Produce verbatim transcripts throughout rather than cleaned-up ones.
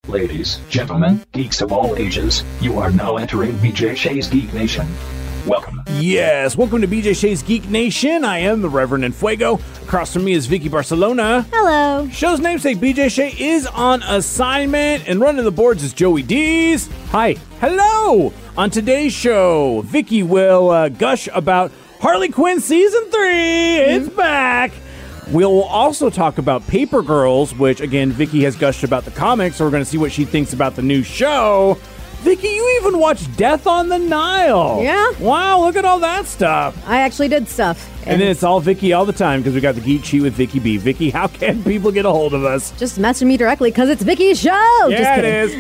Ladies, gentlemen, geeks of all ages, you are now entering B J Shea's Geek Nation. Welcome. Yes, welcome to B J Shea's Geek Nation. I am the Reverend Enfuego. Across from me is Vicky Barcelona. Hello. Show's namesake B J Shea is on assignment, and running the boards is Joey Dees. Hi. Hello. On today's show, Vicky will uh, gush about Harley Quinn Season three. Mm-hmm. It's back. We'll also talk about Paper Girls, which, again, Vicky has gushed about the comics, so we're going to see what she thinks about the new show. Vicky, you even watched Death on the Nile. Yeah. Wow, look at all that stuff. I actually did stuff. And, and then it's all Vicky all the time because we got the Geek Sheet with Vicky B. Vicky, how can people get a hold of us? Just message me directly because it's Vicky's show. Yeah, Just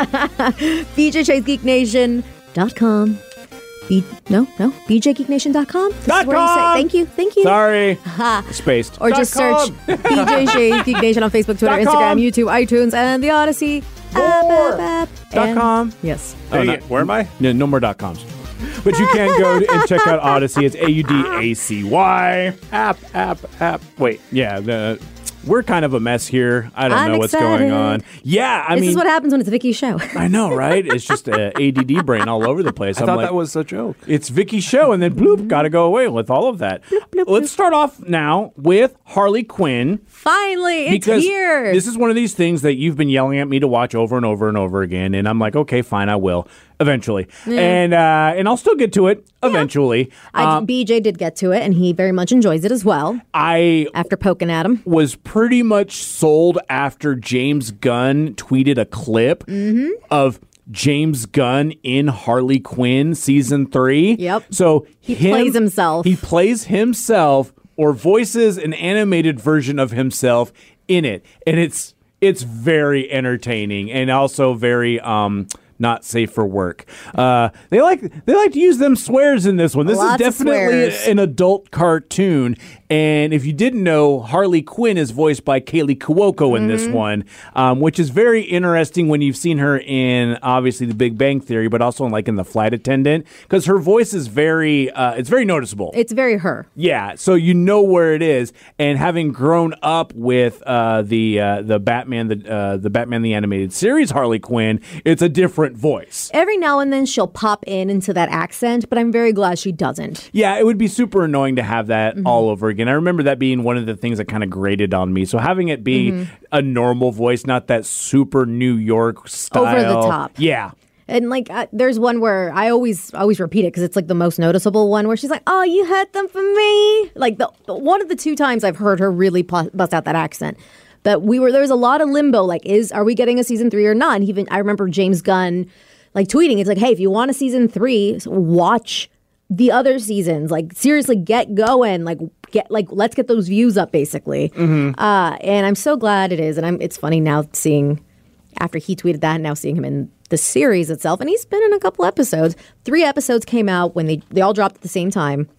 it is. B J Shea's Geek Nation dot com. B- no, no. B J Geek Nation dot com. Dot com. Thank you, thank you. Sorry. Spaced. Or Dot just com. search B J Shea's Geek Nation on Facebook, Twitter, Dot Instagram, com. YouTube, iTunes, and the Odyssey. More. App, app, app. Dot And- com. Yes. Oh, not, where am I? No, no more dot coms. But you can go and check out Odyssey. It's A U D A C Y. App, app, app. Wait, yeah, the, we're kind of a mess here. I don't I'm know what's excited. going on. Yeah, I this mean. is what happens when it's Vicky's show. I know, right? It's just a A D D brain all over the place. I I'm thought like, that was a joke. It's Vicky's show, and then bloop, gotta go away with all of that. bloop, Let's bloop. start off now with Harley Quinn. Finally, it's Because here. this is one of these things that you've been yelling at me to watch over and over and over again, and I'm like, okay, fine, I will eventually, and uh, and I'll still get to it eventually. I, Um, B J did get to it, and he very much enjoys it as well. I After poking at him, was pretty much sold after James Gunn tweeted a clip Mm-hmm. of James Gunn in Harley Quinn season three. Yep. So He him- plays himself. He plays himself or voices an animated version of himself in it, and it's it's very entertaining and also very um. not safe for work. Uh, they like they like to use them swears in this one. This Lots of is definitely swears. an adult cartoon. And if you didn't know, Harley Quinn is voiced by Kaylee Cuoco in Mm-hmm. this one, um, which is very interesting when you've seen her in obviously The Big Bang Theory, but also in, like in The Flight Attendant, because her voice is very uh, it's very noticeable. it's very her. Yeah, so you know where it is, and having grown up with uh, the uh, the Batman the uh, the Batman the Animated Series Harley Quinn, it's a different voice. Every now and then she'll pop in into that accent, but I'm very glad she doesn't. Yeah, it would be super annoying to have that all over again. I remember that being one of the things that kind of grated on me. So having it be a normal voice, not that super New York style, Over the top. Yeah. And like, uh, there's one where I always always repeat it because it's like the most noticeable one where she's like, "Oh, you hurt them for me." Like the, the one of the two times I've heard her really pu- bust out that accent. But we were there was a lot of limbo. Like, is are we getting a season three or not? And even I remember James Gunn like tweeting, "It's like, hey, if you want a season three, watch the other seasons. Like, seriously, get going. Like, get like let's get those views up, basically." Mm-hmm. Uh, and I'm so glad it is. And I'm it's funny now seeing after he tweeted that, and now seeing him in the series itself. And he's been in a couple episodes. Three episodes came out when they they all dropped at the same time.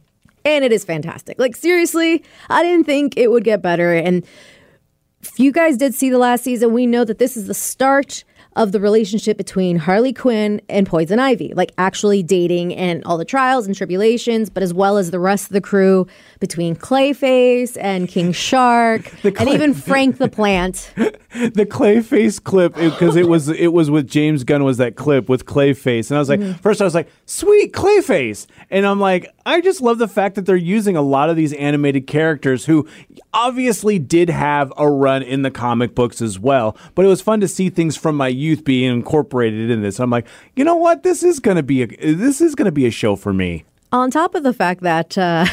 And it is fantastic. Like, seriously, I didn't think it would get better. And if you guys did see the last season, we know that this is the start of the relationship between Harley Quinn and Poison Ivy, like actually dating and all the trials and tribulations, but as well as the rest of the crew between Clayface and King Shark The and Clay- even Frank the Plant. The Clayface clip, because it, it was it was with James Gunn was that clip with Clayface, and I was like, first I was like, sweet Clayface, and I'm like, I just love the fact that they're using a lot of these animated characters who obviously did have a run in the comic books as well, but it was fun to see things from my youth being incorporated in this. I'm like, you know what, this is gonna be a this is gonna be a show for me. On top of the fact that, uh,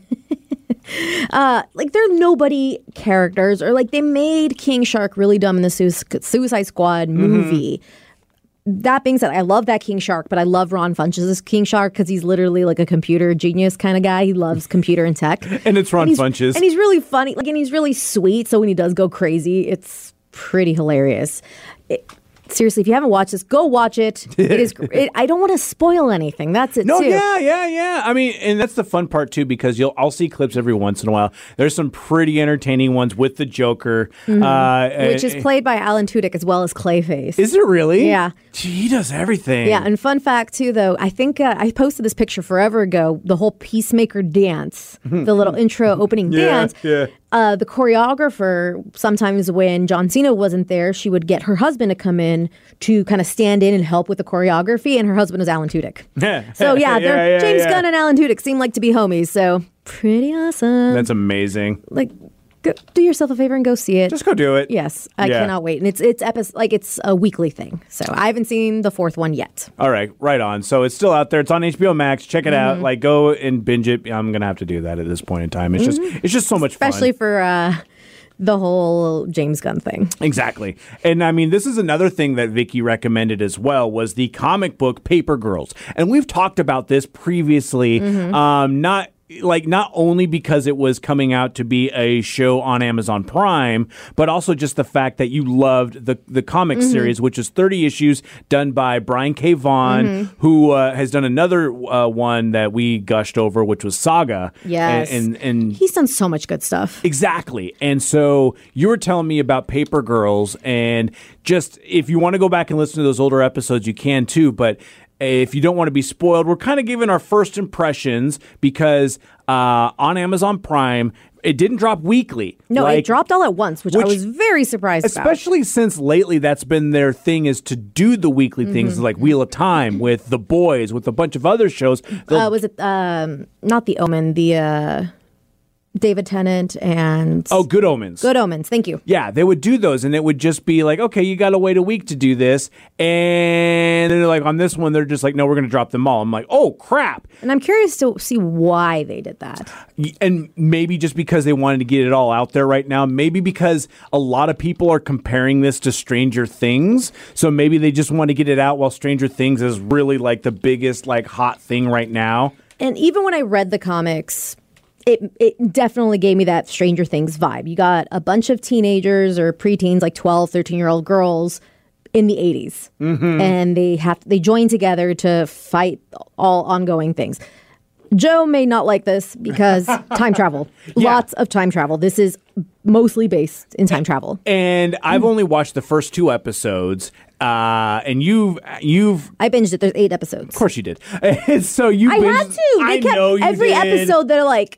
uh, like, they're nobody characters, or like they made King Shark really dumb in the Su- Suicide Squad movie. That being said, I love that King Shark, but I love Ron Funches' King Shark because he's literally like a computer genius kind of guy. He loves computer and tech. And it's Ron and he's, Funches. And he's really funny, like, and he's really sweet. So when he does go crazy, it's pretty hilarious. It, seriously, if you haven't watched this, go watch it. It is. It, I don't want to spoil anything. That's it. No, too. yeah, yeah, yeah. I mean, and that's the fun part too, because you'll I'll see clips every once in a while. There's some pretty entertaining ones with the Joker, uh, Which is uh, played by Alan Tudyk as well as Clayface. Is it really? Yeah. Gee, he does everything. Yeah, and fun fact too, though, I think uh, I posted this picture forever ago. The whole Peacemaker dance, the little intro opening Yeah, dance. yeah. uh, the choreographer, sometimes when John Cena wasn't there, she would get her husband to come in to kind of stand in and help with the choreography, and her husband was Alan Tudyk. So yeah, they're, yeah, yeah, James yeah. Gunn and Alan Tudyk seem like to be homies, so pretty awesome. That's amazing. Like, go, do yourself a favor and go see it. Just go do it. Yes, I Yeah. cannot wait. And it's it's epi- like it's a weekly thing. So I haven't seen the fourth one yet. All right, right on. So it's still out there. It's on H B O Max. Check it Mm-hmm. out. Like, go and binge it. I'm gonna have to do that at this point in time. It's just, it's just so much fun. Especially for uh, the whole James Gunn thing. Exactly. And I mean, this is another thing that Vicky recommended as well, was the comic book Paper Girls. And we've talked about this previously, Mm-hmm. um, not like not only because it was coming out to be a show on Amazon Prime, but also just the fact that you loved the the comic Mm-hmm. series, which is thirty issues done by Brian K. Vaughan, Mm-hmm. who uh, has done another uh, one that we gushed over, which was Saga. Yes. And, and, and He's done so much good stuff. Exactly. And so you were telling me about Paper Girls, and just if you want to go back and listen to those older episodes, you can too. But if you don't want to be spoiled, we're kind of giving our first impressions because uh, on Amazon Prime, it didn't drop weekly. No, Like, it dropped all at once, which, which- I was very surprised about. Especially since lately that's been their thing, is to do the weekly things Mm-hmm. like Wheel of Time with The Boys, with a bunch of other shows. They'll- Uh, was it um, not The Omen, the uh, David Tennant and oh, Good Omens. Good Omens. Thank you. Yeah, they would do those, and it would just be like, okay, you got to wait a week to do this. And then they're like, on this one, they're just like, no, we're going to drop them all. I'm like, oh, crap. And I'm curious to see why they did that. And maybe just because they wanted to get it all out there right now. Maybe because a lot of people are comparing this to Stranger Things. So maybe they just want to get it out while Stranger Things is really like the biggest, like, hot thing right now. And even when I read the comics, it it definitely gave me that Stranger Things vibe. You got a bunch of teenagers or preteens, like twelve, thirteen-year-old girls in the eighties. Mm-hmm. And they have they join together to fight all ongoing things. Joe may not like this because time travel. Yeah. Lots of time travel. This is mostly based in time travel. And I've only watched the first two episodes. Uh, and you've, you've, I binged it. There's eight episodes. of course you did. And so you I binged- had to. They I kept know you every did. episode they're like,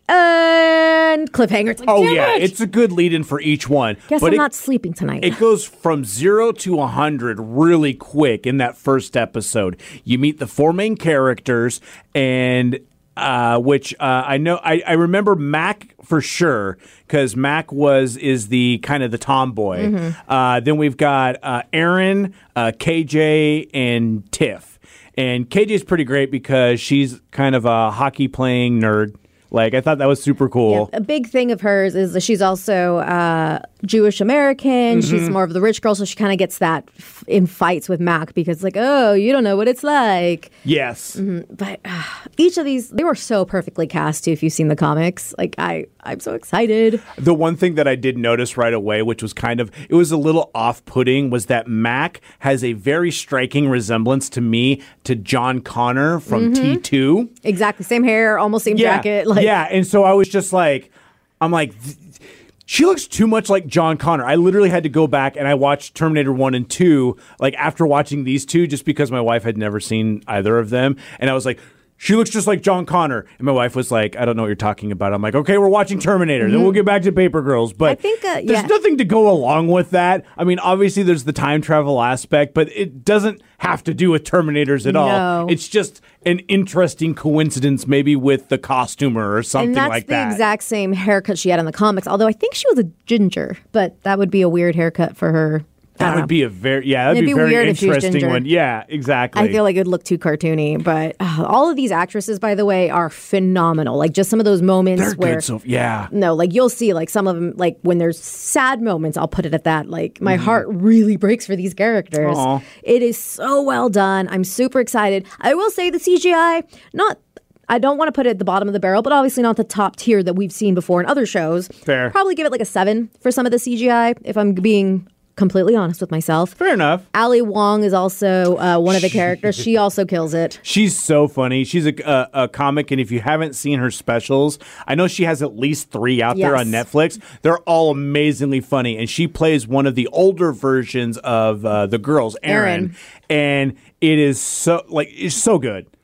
and cliffhanger. It's like, Oh damn yeah, it. it's a good lead-in for each one. Guess but I'm it, not sleeping tonight. it goes from zero to a hundred really quick in that first episode. You meet the four main characters, and uh, which uh, I know I, I remember Mac for sure because Mac was is the kind of the tomboy. Mm-hmm. Uh, then we've got uh, Aaron, uh, K J, and Tiff. And K J's pretty great because she's kind of a hockey playing nerd. Like, I thought that was super cool. Yeah, a big thing of hers is that she's also uh, Jewish American. Mm-hmm. She's more of the rich girl, so she kind of gets that f- in fights with Mac because, like, oh, you don't know what it's like. Yes. But uh, each of these, they were so perfectly cast too. If you've seen the comics, like I, I'm so excited. The one thing that I did notice right away, which was kind of, it was a little off-putting, was that Mac has a very striking resemblance to me to John Connor from T two. Exactly, same hair, almost same Yeah, jacket. Like, yeah, and so I was just like, I'm like, th- she looks too much like John Connor. I literally had to go back and I watched Terminator one and two, like after watching these two, just because my wife had never seen either of them. And I was like, she looks just like John Connor. And my wife was like, I don't know what you're talking about. I'm like, okay, we're watching Terminator. Then we'll get back to Paper Girls. But I think, uh, there's yeah. nothing to go along with that. I mean, obviously there's the time travel aspect, but it doesn't have to do with Terminators at all. No. It's just an interesting coincidence maybe with the costumer or something and that's like the that. exact same haircut she had in the comics. Although I think she was a ginger, but that would be a weird haircut for her. I That don't would know. be a very yeah, that'd It'd be, be a very weird if she was interesting ginger. one. Yeah, exactly. I feel like it would look too cartoony, but uh, all of these actresses, by the way, are phenomenal. Like just some of those moments they're where good. So yeah, no, like you'll see, like some of them, like when there's sad moments, I'll put it at that. Like my Mm-hmm. heart really breaks for these characters. Aw. It is so well done. I'm super excited. I will say the C G I, not. I don't want to put it at the bottom of the barrel, but obviously not the top tier that we've seen before in other shows. Fair. Probably give it like a seven for some of the C G I, if I'm being completely honest with myself. fair enough. Ali Wong is also uh, one of the characters. She also kills it. She's so funny. She's a, a, a comic, and if you haven't seen her specials, I know she has at least three out there Yes. on Netflix. They're all amazingly funny, and she plays one of the older versions of uh, the girls, Erin, Erin. and it is so like it's so good.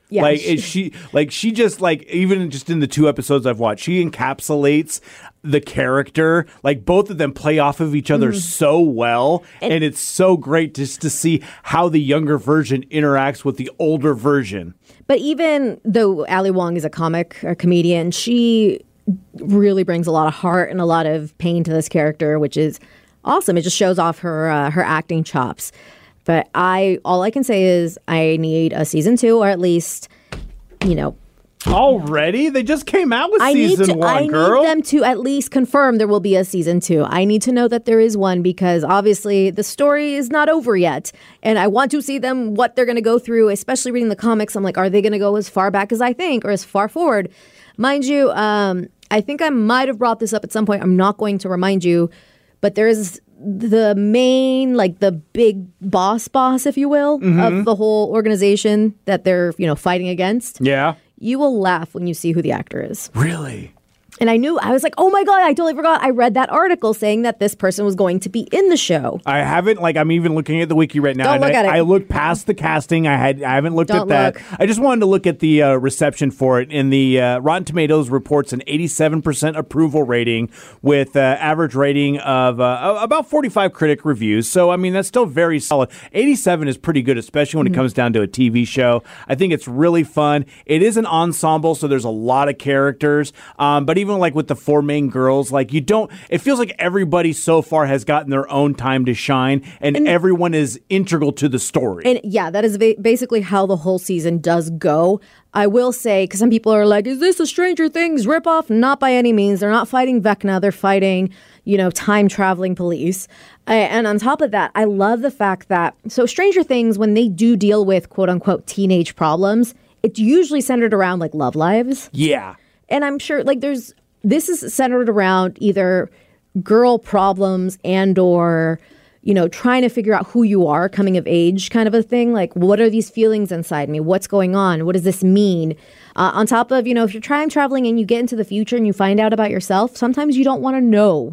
Yeah, like she- is she like she just like even just in the two episodes I've watched, she encapsulates the character. Like both of them play off of each other so well, and, And- it's so great just to see how the younger version interacts with the older version. But even though Ali Wong is a comic or comedian, she really brings a lot of heart and a lot of pain to this character, which is awesome. It just shows off her uh, her acting chops. But I, all I can say is I need a season two, or at least, you know, Already? They just came out with I need season to, one, I girl. need them to at least confirm there will be a season two. I need to know that there is one because obviously the story is not over yet, and I want to see them what they're going to go through. Especially reading the comics, I'm like, are they going to go as far back as I think, or as far forward? Mind you, um, I think I might have brought this up at some point. I'm not going to remind you, but there is the main, like the big boss boss, if you will, Mm-hmm. of the whole organization that they're, you know, fighting against. Yeah. You will laugh when you see who the actor is. Really? And I knew, I was like, oh my God, I totally forgot. I read that article saying that this person was going to be in the show. I haven't, like, I'm even looking at the wiki right now. Don't and look I, at it. I looked past the casting. I had, I haven't looked Don't at that. look. I just wanted to look at the uh, reception for it. And the uh, Rotten Tomatoes reports an eighty-seven percent approval rating with uh, average rating of uh, about forty-five critic reviews. So, I mean, that's still very solid. eighty-seven is pretty good, especially when Mm-hmm. it comes down to a T V show. I think it's really fun. It is an ensemble, so there's a lot of characters. Um, but even like with the four main girls, like you don't, it feels like everybody so far has gotten their own time to shine, and, And- everyone is integral to the story. And yeah, that is ba- basically how the whole season does go. I will say, because some people are like, is this a Stranger Things ripoff? Not by any means. They're not fighting Vecna. They're fighting, you know, time traveling police. Uh, and on top of that, I love the fact that, so Stranger Things, when they do deal with quote unquote teenage problems, it's usually centered around like love lives. yeah. And I'm sure like there's, this is centered around either girl problems and or, you know, trying to figure out who you are coming of age kind of a thing. Like, what are these feelings inside me? What's going on? What does this mean? Uh, on top of, you know, if you're time traveling and you get into the future and you find out about yourself, sometimes you don't want to know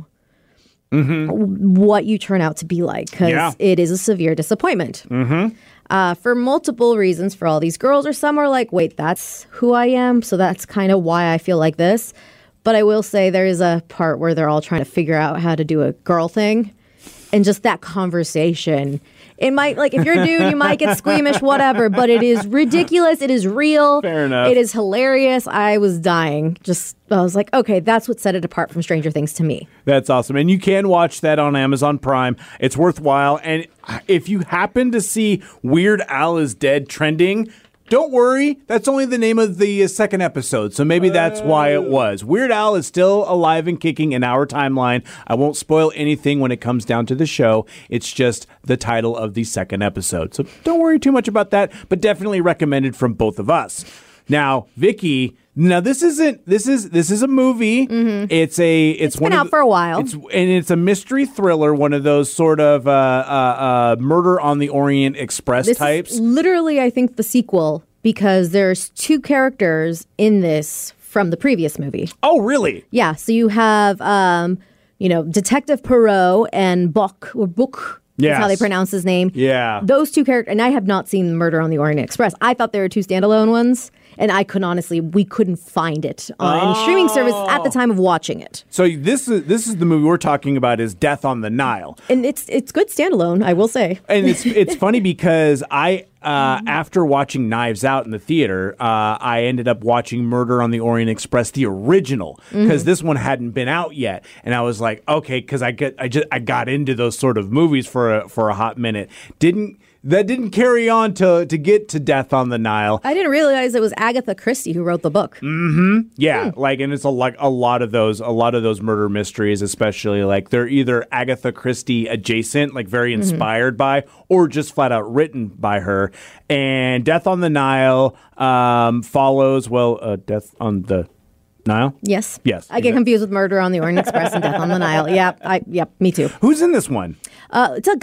what you turn out to be like because Yeah. it is a severe disappointment. Mm-hmm. Uh, for multiple reasons for all these girls, or some are like, wait, that's who I am. So that's kind of why I feel like this. But I will say there is a part where they're all trying to figure out how to do a girl thing. And just that conversation. It might, like, if you're a dude, you might get squeamish, whatever. But it is ridiculous. It is real. Fair enough. It is hilarious. I was dying. Just, I was like, okay, that's what set it apart from Stranger Things to me. That's awesome. And you can watch that on Amazon Prime. It's worthwhile. And if you happen to see Weird Al is Dead trending, don't worry. That's only the name of the uh, second episode. So maybe that's why it was. Weird Al is still alive and kicking in our timeline. I won't spoil anything when it comes down to the show. It's just the title of the second episode. So don't worry too much about that, but definitely recommended from both of us. Now, Vicky, now this isn't this is this is a movie. It's a it's, It's one been of out the- for a while. It's and it's a mystery thriller, one of those sort of uh, uh, uh, Murder on the Orient Express This types. is literally, I think, the sequel because there's two characters in this from the previous movie. Oh, really? Yeah, so you have, um, you know, Detective Perot and Book, or Book, is how Yes. they pronounce his name. Yeah. Those two characters, and I have not seen Murder on the Orient Express. I thought there were two standalone ones, and I couldn't honestly, we couldn't find it on any streaming service at the time of watching it. So this is this is the movie we're talking about is Death on the Nile. And it's it's good standalone, I will say. And it's it's funny because I uh, after watching Knives Out in the theater, uh, I ended up watching Murder on the Orient Express, the original, because this one hadn't been out yet, and I was like, okay, because I get I just I got into those sort of movies for a, for a hot minute. Didn't that didn't carry on to to get to Death on the Nile. I didn't realize it was Agatha Christie who wrote the book. Yeah, like, and it's a like a lot of those, a lot of those murder mysteries, especially like they're either Agatha Christie adjacent, like very inspired by, or just flat out written by her. And Death on the Nile um, follows well, uh, Death on the Nile. Yes. Yes, I get exact- confused with Murder on the Orient Express and Death on the Nile. Yep. I, yep. Me too. Who's in this one? Uh, it's a got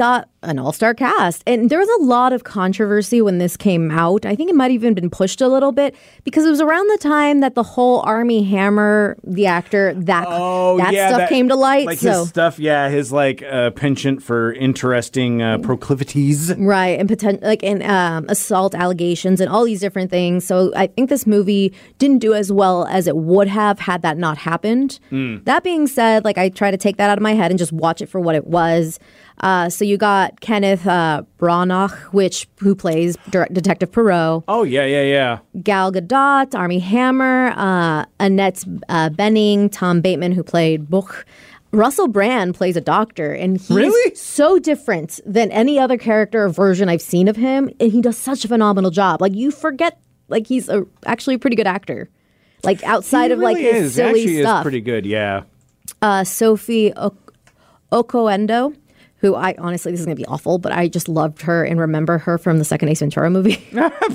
an all-star cast. And there was a lot of controversy when this came out. I think it might have even been pushed a little bit because it was around the time that the whole Armie Hammer, the actor, that Oh, that yeah, stuff that- came to light. Like so his stuff, yeah, his like uh, penchant for interesting uh, proclivities. right, and potent, like and um, assault allegations and all these different things. So I think this movie didn't do as well as it would have had that not happened. Mm. That being said, like I try to take that out of my head and just watch it for what it was. Uh, so you got Kenneth uh, Branagh, which who plays Dir- Detective Poirot. Oh yeah, yeah, yeah. Gal Gadot, Armie Hammer, uh, Annette uh, Bening, Tom Bateman, who played Buch. Russell Brand plays a doctor, and he's Really? so different than any other character or version I've seen of him, and he does such a phenomenal job. Like you forget, like he's a, actually a pretty good actor. Like outside He of like really his is. silly Actually stuff. is pretty good. Yeah. Uh, Sophie o- Okoendo, who I honestly, this is going to be awful, but I just loved her and remember her from the second Ace Ventura movie.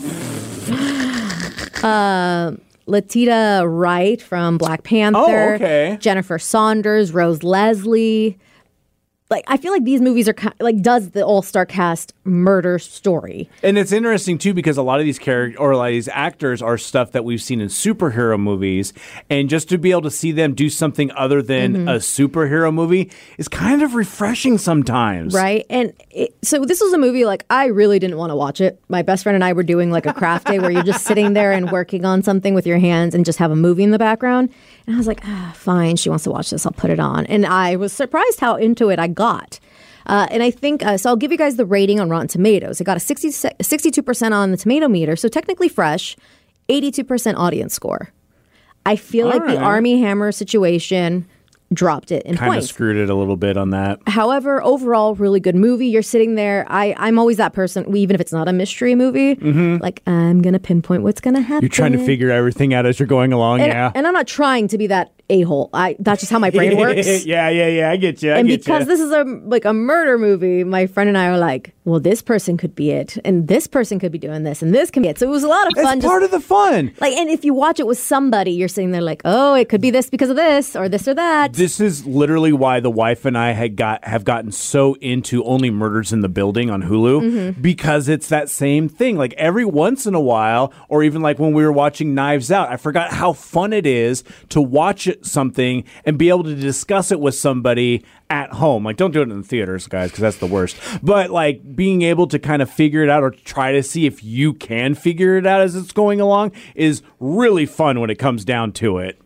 uh, Latita Wright from Black Panther. Oh, okay. Jennifer Saunders, Rose Leslie. Like, I feel like these movies are ki- like, does the all-star cast murder story? And it's interesting too because a lot of these characters or a lot of these actors are stuff that we've seen in superhero movies, and just to be able to see them do something other than Mm-hmm. a superhero movie is kind of refreshing sometimes. Right. And it, so this was a movie like I really didn't want to watch it. My best friend and I were doing like a craft day where you're just sitting there and working on something with your hands and just have a movie in the background. And I was like, ah, fine, she wants to watch this. I'll put it on. And I was surprised how into it I got. Uh, and I think, uh, so I'll give you guys the rating on Rotten Tomatoes. It got a sixty, sixty-two percent on the tomato meter, so technically fresh, eighty-two percent audience score. I feel All like the right. Armie Hammer situation dropped it in Kind of points. screwed it a little bit on that. However, overall, really good movie. You're sitting there. I, I'm always that person, even if it's not a mystery movie, like, I'm going to pinpoint what's going to happen. Mm-hmm. You're trying to figure everything out as you're going along, and, yeah. and I'm not trying to be that a-hole. I That's just how my brain works. yeah, yeah, yeah. I get you. I And get because you. this is a like a murder movie, my friend and I are like, well, this person could be it, and this person could be doing this, and this can be it. So it was a lot of fun. it's just, part of the fun. like, and if you watch it with somebody, you're sitting there like, oh, it could be this because of this, or this or that. This is literally why the wife and I had got have gotten so into Only Murders in the Building on Hulu Mm-hmm. because it's that same thing. Like every once in a while, or even like when we were watching Knives Out, I forgot how fun it is to watch it, something and be able to discuss it with somebody at home. Like, don't do it in the theaters, guys, because that's the worst. But like being able to kind of figure it out or try to see if you can figure it out as it's going along is really fun when it comes down to it.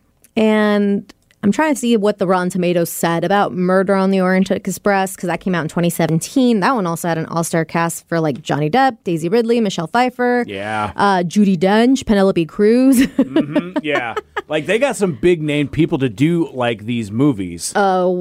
And I'm trying to see what the Rotten Tomatoes said about Murder on the Orient Express, because that came out in twenty seventeen. That one also had an all-star cast for like Johnny Depp, Daisy Ridley, Michelle Pfeiffer, Yeah. uh, Judi Dench, Penelope Cruz, Yeah. Like they got some big name people to do like these movies.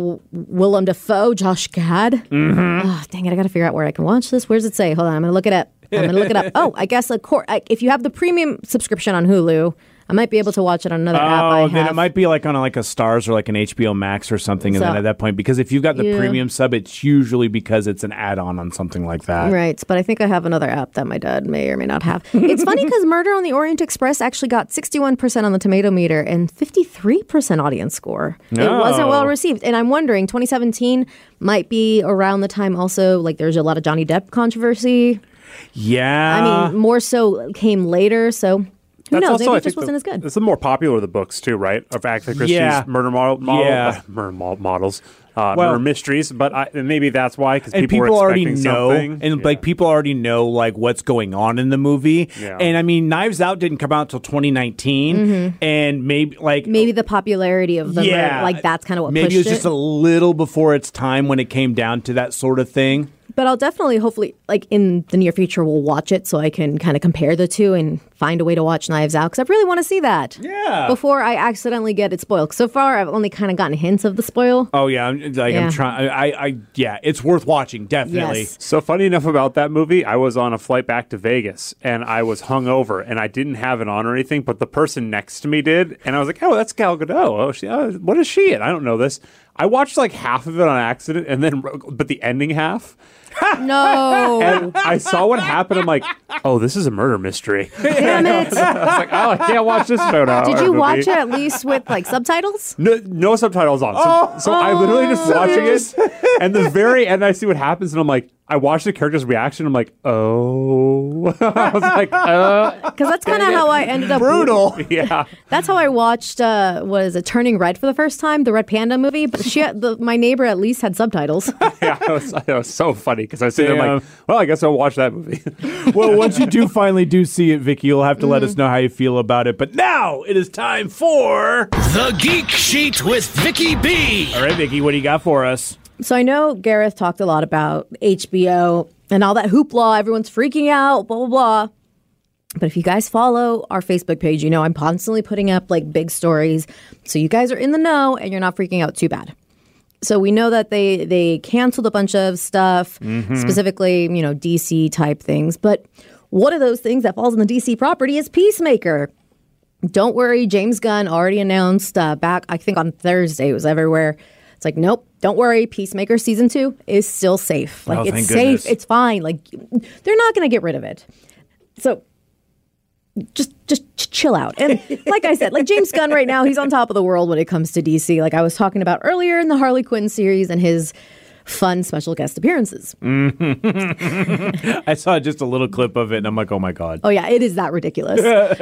Willem Dafoe, Josh Gad. Mm-hmm. Oh, dang it, I got to figure out where I can watch this. Where does it say? Hold on, I'm going to look it up. I'm going to look it up. Oh, I guess a cor- I, if you have the premium subscription on Hulu, I might be able to watch it on another app I Oh, have. then it might be like on a, like a Stars or like an H B O Max or something. And So- then at that point, because if you've got the Yeah. premium sub, it's usually because it's an add-on on something like that. Right, but I think I have another app that my dad may or may not have. It's funny because Murder on the Orient Express actually got sixty-one percent on the tomato meter and fifty-three percent audience score. It wasn't No. well received. And I'm wondering, twenty seventeen might be around the time also, like there's a lot of Johnny Depp controversy. Yeah. I mean, more so came later, so who That's knows? also, Maybe I it just think, wasn't the, as good. It's the more popular of the books too, right? Of Agatha Christie's Yeah. murder model, model Yeah. uh, murder mo- models, uh, Well- murder mysteries. But I, and maybe that's why, because and people, people, were already expecting know, something. and Yeah. like people already know like what's going on in the movie. Yeah. And I mean, Knives Out didn't come out until twenty nineteen, and maybe like Maybe the popularity of the yeah, murder, like that's kind of what maybe pushed it was it. just a little before its time when it came down to that sort of thing. But I'll definitely, hopefully, like in the near future, we'll watch it so I can kind of compare the two and find a way to watch Knives Out because I really want to see that. Yeah. Before I accidentally get it spoiled. 'Cause so far, I've only kind of gotten hints of the spoil. Oh yeah, I'm, like Yeah. I'm trying. I, I, yeah, it's worth watching, definitely. Yes. So funny enough about that movie, I was on a flight back to Vegas and I was hungover and I didn't have it on or anything, but the person next to me did, and I was like, "Oh, that's Gal Gadot. Oh, she, oh, what is she in? I don't know this." I watched like half of it on accident, and then but the ending half, No. And I saw what happened. I'm like, oh, this is a murder mystery. Damn it. I was like, oh, I can't watch this show now. Did or you movie. watch it at least with like subtitles? No, no subtitles on. So, Oh, so I literally just so watching you it, and the very end, I see what happens, and I'm like, I watch the character's reaction. I'm like, oh, I was like, uh, Because that's kind of how I ended up. Brutal. yeah. That's how I watched. Uh, what is it? Turning Red for the first time, the Red Panda movie. But she, had, the, my neighbor, at least had subtitles. Yeah, it was, it was so funny because I was sitting there Damn. like, well, I guess I'll watch that movie. Well, once you do finally do see it, Vicky, you'll have to let us know how you feel about it. But now it is time for The Geek Sheet with Vicky B. All right, Vicky, what do you got for us? So I know Gareth talked a lot about H B O and all that hoopla. Everyone's freaking out, blah, blah, blah. But if you guys follow our Facebook page, you know I'm constantly putting up like big stories. So you guys are in the know and you're not freaking out too bad. So we know that they they canceled a bunch of stuff, mm-hmm. specifically, you know, D C type things. But one of those things that falls in the D C property is Peacemaker. Don't worry, James Gunn already announced uh, back, I think on Thursday, it was everywhere. It's like, nope, don't worry. Peacemaker season two is still safe. Like, Oh, it's thank safe. goodness. It's fine. Like, they're not going to get rid of it. So just just ch- chill out. And like I said, like James Gunn right now, he's on top of the world when it comes to D C. Like I was talking about earlier in the Harley Quinn series and his fun special guest appearances. I saw just a little clip of it, and I'm like, oh my God. Oh, yeah, it is that ridiculous.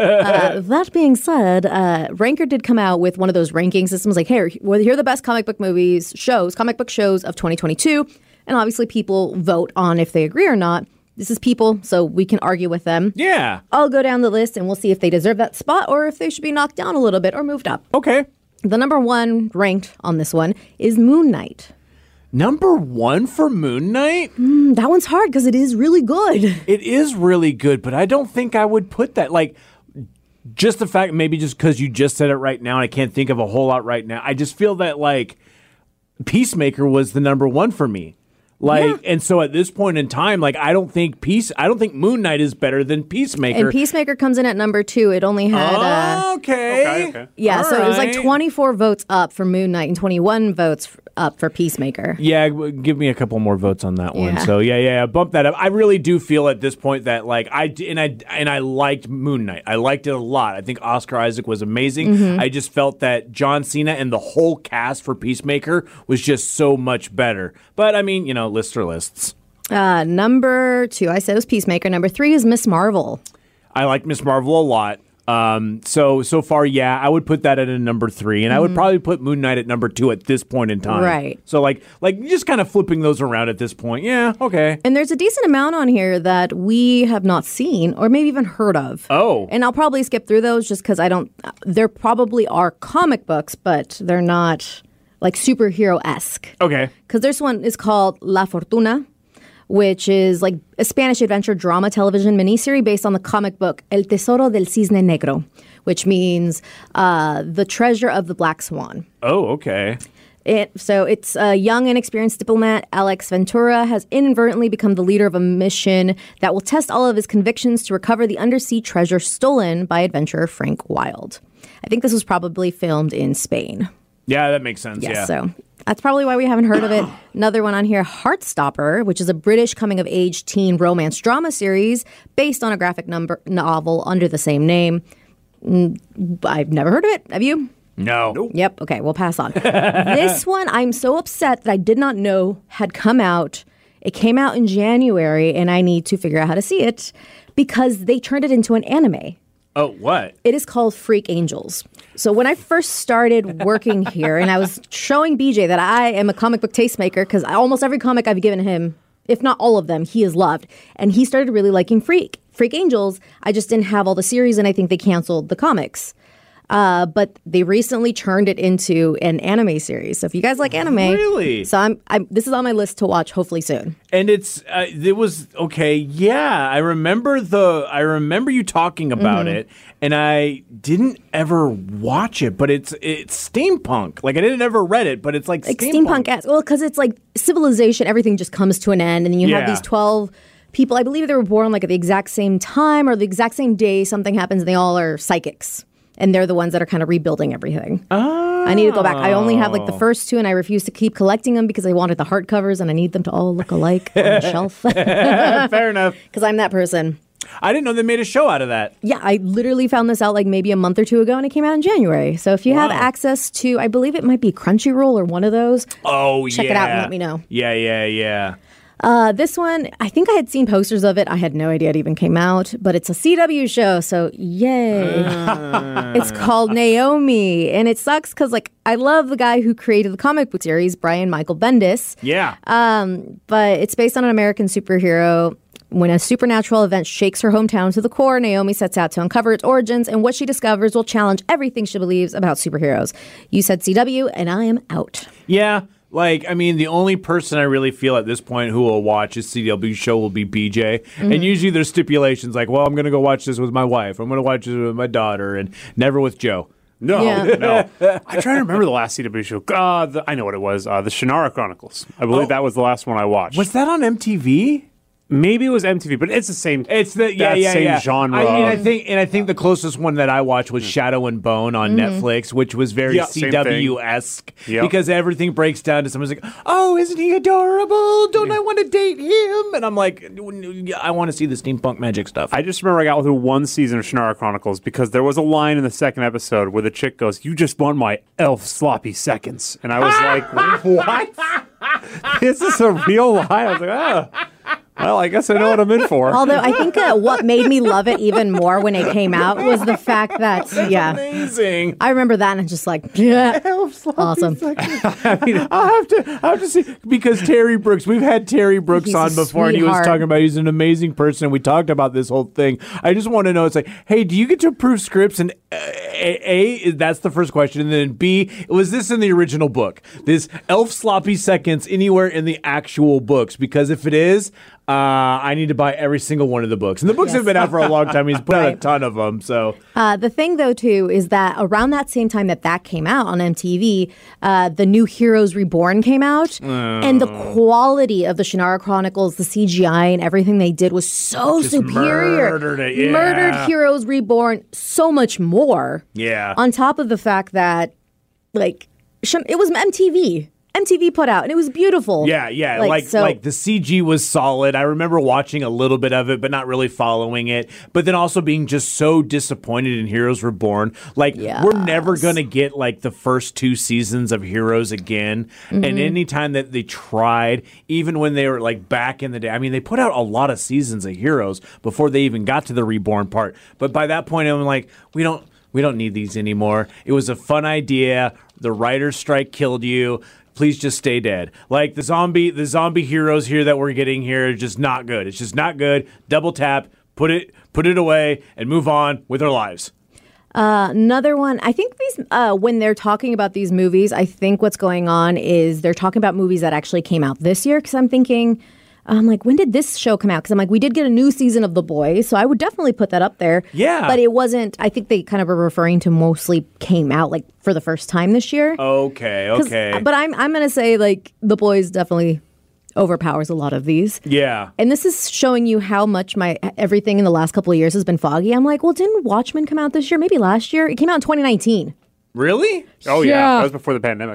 uh, that being said, uh, Ranker did come out with one of those ranking systems like, hey, well, here are the best comic book movies, shows, comic book shows of twenty twenty-two. And obviously people vote on if they agree or not. This is people, so we can argue with them. Yeah. I'll go down the list and we'll see if they deserve that spot or if they should be knocked down a little bit or moved up. Okay. The number one ranked on this one is Moon Knight. Number one for Moon Knight? Mm, that one's hard because it is really good. It is really good, but I don't think I would put that. Like, just the fact, maybe just because you just said it right now, and I can't think of a whole lot right now. I just feel that, like, Peacemaker was the number one for me. Like, Yeah. and so at this point in time, like, I don't think Peace, I don't think Moon Knight is better than Peacemaker. And Peacemaker comes in at number two. It only had... uh, okay. Okay, okay. Yeah, All so it was like right. twenty-four votes up for Moon Knight and twenty-one votes f- up for Peacemaker. Yeah, w- give me a couple more votes on that one. Yeah. So yeah, yeah, yeah, bump that up. I really do feel at this point that like I d- and I and I liked Moon Knight. I liked it a lot. I think Oscar Isaac was amazing. Mm-hmm. I just felt that John Cena and the whole cast for Peacemaker was just so much better. But I mean, you know, lists are lists. Uh, number two, I said it was Peacemaker. Number three is Miss Marvel. I like Miss Marvel a lot. Um, so so far, yeah, I would put that at a number three, and I would probably put Moon Knight at number two at this point in time. Mm-hmm. Right. So like like just kind of flipping those around at this point. Yeah. Okay. And there's a decent amount on here that we have not seen or maybe even heard of. Oh. And I'll probably skip through those just because I don't, there probably are comic books, but they're not like superhero-esque. Okay. Because this one is called La Fortuna, which is like a Spanish adventure drama television miniseries based on the comic book El Tesoro del Cisne Negro, which means uh, the treasure of the Black Swan. Oh, okay. It, so it's a young and experienced diplomat, Alex Ventura, has inadvertently become the leader of a mission that will test all of his convictions to recover the undersea treasure stolen by adventurer Frank Wilde. I think this was probably filmed in Spain. Yeah, that makes sense. Yes, yeah. so that's probably why we haven't heard of it. Another one on here, Heartstopper, which is a British coming-of-age teen romance drama series based on a graphic number novel under the same name. Mm, I've never heard of it. Have you? No. Yep. Okay, we'll pass on. This one, I'm so upset that I did not know had come out. It came out in January, and I need to figure out how to see it because they turned it into an anime. Oh, what? It is called Freak Angels. So when I first started working here, and I was showing B J that I am a comic book tastemaker because almost every comic I've given him, if not all of them, he has loved. And he started really liking Freak. Freak Angels, I just didn't have all the series, and I think they canceled the comics. Uh, but they recently turned it into an anime series. So if you guys like anime, Really? so I'm, I'm this is on my list to watch hopefully soon. And it's uh, it was okay. Yeah, I remember the I remember you talking about Mm-hmm. it, and I didn't ever watch it. But it's it's steampunk. Like I didn't ever read it, but it's like, Like steampunk. steampunk, well, because it's like civilization, everything just comes to an end, and then you have Yeah. these twelve people. I believe they were born like at the exact same time or the exact same day. Something happens, and they all are psychics. And they're the ones that are kind of rebuilding everything. Oh, I need to go back. I only have like the first two, and I refuse to keep collecting them because I wanted the hardcovers, and I need them to all look alike on the shelf. Fair enough. Because I'm that person. I didn't know they made a show out of that. Yeah, I literally found this out like maybe a month or two ago, and it came out in January. So if you Wow. have access to, I believe it might be Crunchyroll or one of those. Oh, Check yeah. it out and let me know. Yeah, yeah, yeah. Uh, this one, I think I had seen posters of it. I had no idea it even came out, but it's a C W show, so yay. It's called Naomi, and it sucks because, like, I love the guy who created the comic book series, Brian Michael Bendis, Yeah. um, but it's based on an American superhero. When a supernatural event shakes her hometown to the core, Naomi sets out to uncover its origins, and what she discovers will challenge everything she believes about superheroes. You said C W, and I am out. Yeah. Like, I mean, the only person I really feel at this point who will watch a C W show will be B J. Mm-hmm. And usually there's stipulations like, well, I'm going to go watch this with my wife. I'm going to watch this with my daughter, and never with Joe. No, Yeah. no. I try to remember the last C W show. God, the, I know what it was. Uh, the Shannara Chronicles. I believe Oh. that was the last one I watched. Was that on M T V? Maybe it was M T V, but it's the same. It's the yeah, that yeah, same yeah. genre. I mean, I think, and I think the closest one that I watched was Shadow and Bone on Netflix, which was very Yeah, same C W esque Yep. because everything breaks down to someone's like, "Oh, isn't he adorable? Don't I want to date him?" And I'm like, "I want to see the steampunk magic stuff." I just remember I got through one season of Shannara Chronicles because there was a line in the second episode where the chick goes, "You just want my elf sloppy seconds," and I was like, "What? Is this a real line?" I was like, "Oh, well, I guess I know what I'm in for." Although I think uh, what made me love it even more when it came out was the fact that, yeah, Amazing. I remember that and just like, yeah, awesome. I mean, I'll have to, I'll have to see because Terry Brooks. We've had Terry Brooks He's on a before, and he was sweetheart. talking about he's an amazing person. And we talked about this whole thing. I just want to know. It's like, hey, do you get to approve scripts? And uh, a, a, that's the first question, and then B, was this in the original book? This elf sloppy seconds anywhere in the actual books? Because if it is. Uh, I need to buy every single one of the books. And the books Yes. have been out for a long time. He's put out a Right. ton of them. So Uh, the thing, though, too, is that around that same time that that came out on M T V, uh, the new Heroes Reborn came out. And the quality of the Shannara Chronicles, the C G I and everything they did was so superior. murdered it, yeah. Murdered Heroes Reborn so much more. yeah. On top of the fact that, like, Sh- it was M T V. M T V put out, and it was beautiful. Yeah, yeah. Like, like, so, the C G was solid. I remember watching a little bit of it, but not really following it. But then also being just so disappointed in Heroes Reborn. Like, we're never going to get, like, the first two seasons of Heroes again. Mm-hmm. And anytime that they tried, even when they were, like, back in the day, I mean, they put out a lot of seasons of Heroes before they even got to the Reborn part. But by that point, I'm like, we don't, we don't need these anymore. It was a fun idea. The writer's strike killed you. Please just stay dead. Like the zombie, the zombie heroes here that we're getting here are just not good. It's just not good. Double tap, put it, put it away, and move on with our lives. Uh, another one, I think these, uh, when they're talking about these movies, I think what's going on is they're talking about movies that actually came out this year. Because I'm thinking, I'm like, when did this show come out? Because I'm like, we did get a new season of The Boys, so I would definitely put that up there. Yeah. But it wasn't, I think they kind of were referring to mostly came out like for the first time this year. Okay, 'Cause- okay. But I'm, I'm going to say like The Boys definitely overpowers a lot of these. yeah. And this is showing you how much my everything in the last couple of years has been foggy. I'm like, well, didn't Watchmen come out this year? Maybe last year? It came out in twenty nineteen. Really? Oh yeah. Yeah. That was before the pandemic.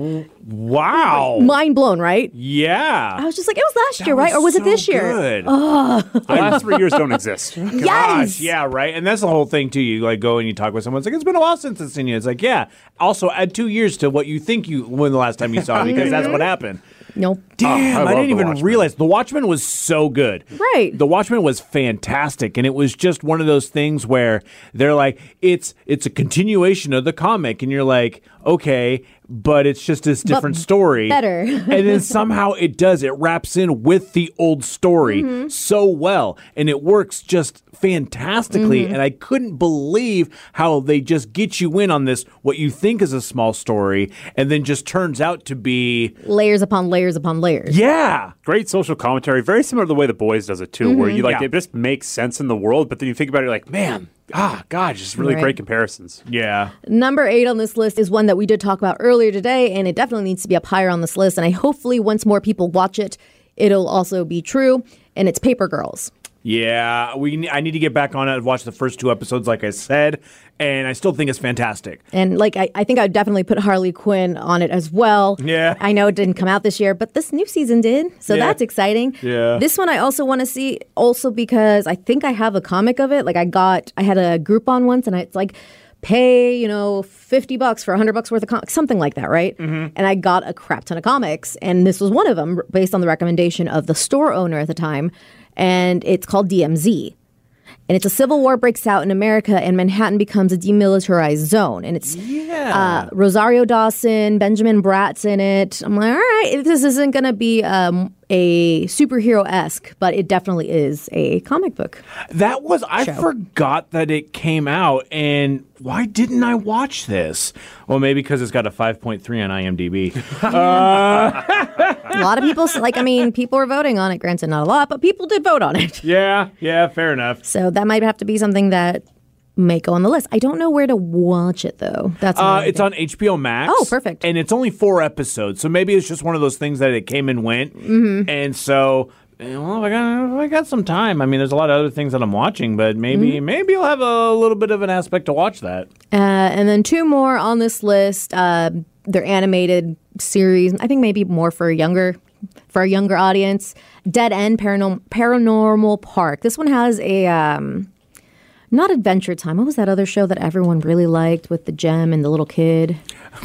Wow. Mind blown, right? yeah. I was just like, it was last That year, right? Or was it so this year? Good. The last three years don't exist. Gosh, Yes. yeah, right. And that's the whole thing too. You like go and you talk with someone. It's like it's been a while since I've seen you. It's like yeah. Also, add two years to what you think you when the last time you saw it because that's what happened. Nope. Damn, I I, love didn't The even Watchmen. realize The Watchmen was so good. Right. The Watchmen was fantastic, and it was just one of those things where they're like, it's it's a continuation of the comic, and you're like, okay, but it's just this different story. better. And then somehow it does. It wraps in with the old story Mm-hmm. so well, and it works just fantastically. Mm-hmm. And I couldn't believe how they just get you in on this, what you think is a small story, and then just turns out to be, Layers upon layers upon layers. yeah. Great social commentary, very similar to the way The Boys does it too, where you like Yeah. it just makes sense in the world, but then you think about it, you're like, man, ah, God, just really Right. great comparisons. Yeah. Number eight on this list is one that we did talk about earlier today, and it definitely needs to be up higher on this list. And I hopefully once more people watch it, it'll also be true. And it's Paper Girls. Yeah, we. ne- I need to get back on it and watch the first two episodes, like I said, and I still think it's fantastic. And like I, I think I'd definitely put Harley Quinn on it as well. Yeah. I know it didn't come out this year, but this new season did. So Yeah. that's exciting. Yeah. This one I also want to see also because I think I have a comic of it. Like I got I had a Groupon once and I, it's like pay, you know, fifty bucks for one hundred bucks worth of comics, something like that, right? Mm-hmm. And I got a crap ton of comics and this was one of them based on the recommendation of the store owner at the time. And it's called D M Z. And it's a civil war breaks out in America, and Manhattan becomes a demilitarized zone. And it's Yeah. uh, Rosario Dawson, Benjamin Bratt's in it. I'm like, all right, this isn't going to be um, a superhero-esque, but it definitely is a comic book. That was I Show. forgot that it came out, and why didn't I watch this? Well, maybe because it's got a five point three on IMDb. A lot of people, like, I mean, people are voting on it. Granted, not a lot, but people did vote on it. yeah, yeah, fair enough. So that might have to be something that may go on the list. I don't know where to watch it, though. That's Uh, another it's thing. on H B O Max. Oh, perfect. And it's only four episodes, so maybe it's just one of those things that it came and went. Mm-hmm. And so, eh, well, I got I got some time. I mean, there's a lot of other things that I'm watching, but maybe Mm-hmm. maybe I'll have a little bit of an aspect to watch that. Uh, and then two more on this list. Uh, they're animated series. I think maybe more for a younger for a younger audience. Dead End Paranormal Paranormal Park. This one has a um, not Adventure Time. What was that other show that everyone really liked with the gem and the little kid?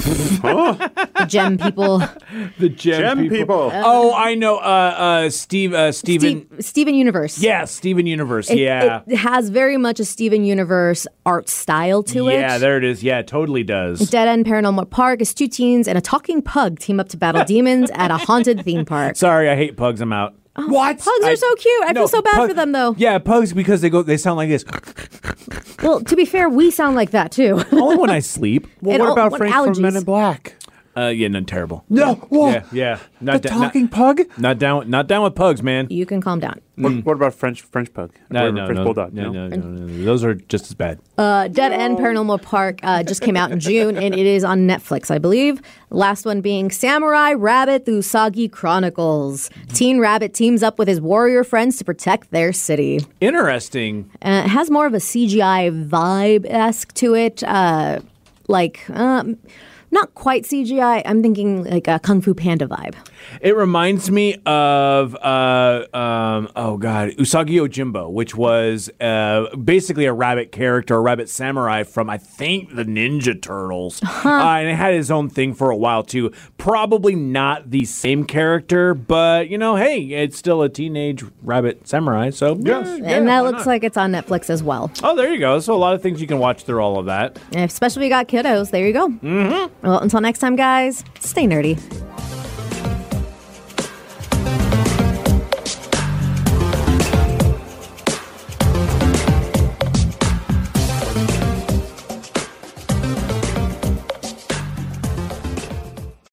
The gem people. The gem, Gem people. Oh, I know. Uh, uh, Steve. Uh, Steven. Steve, Steven Universe. Yeah, Steven Universe. It, yeah. it has very much a Steven Universe art style to it. Yeah, there it is. Yeah, it totally does. Dead End Paranormal Park is two teens and a talking pug team up to battle demons at a haunted theme park. Sorry, I hate pugs. I'm out. what? Pugs are so cute. I feel so bad for them, though. Yeah, pugs because they go. They sound like this. Well, to be fair, we sound like that too. Only when I sleep. Well, And what all- about what Frank allergies? from Men in Black? Uh, yeah, no, terrible. No, whoa. Yeah, yeah. Not the da- talking not, pug? not down. Not down with pugs, man. You can calm down. What, what about French French pug? No, Or no, French no, bulldog? no, No? no, no, no, no. Those are just as bad. Uh, Dead End Paranormal Park uh, just came out in June, and it is on Netflix, I believe. Last one being Samurai Rabbit: The Usagi Chronicles. Teen Rabbit teams up with his warrior friends to protect their city. Interesting. Uh, it has more of a C G I vibe-esque to it, uh, like um, not quite C G I. I'm thinking like a Kung Fu Panda vibe. It reminds me of uh, um, oh god, Usagi Yojimbo, which was uh, basically a rabbit character, a rabbit samurai from I think the Ninja Turtles, uh, and it had his own thing for a while too. Probably not the same character, but you know, hey, it's still a teenage rabbit samurai. So yes, And that looks like it's on Netflix as well. oh, there you go. So a lot of things you can watch through all of that. And especially if you got kiddos, there you go. Mm-hmm. Well, until next time, guys, stay nerdy.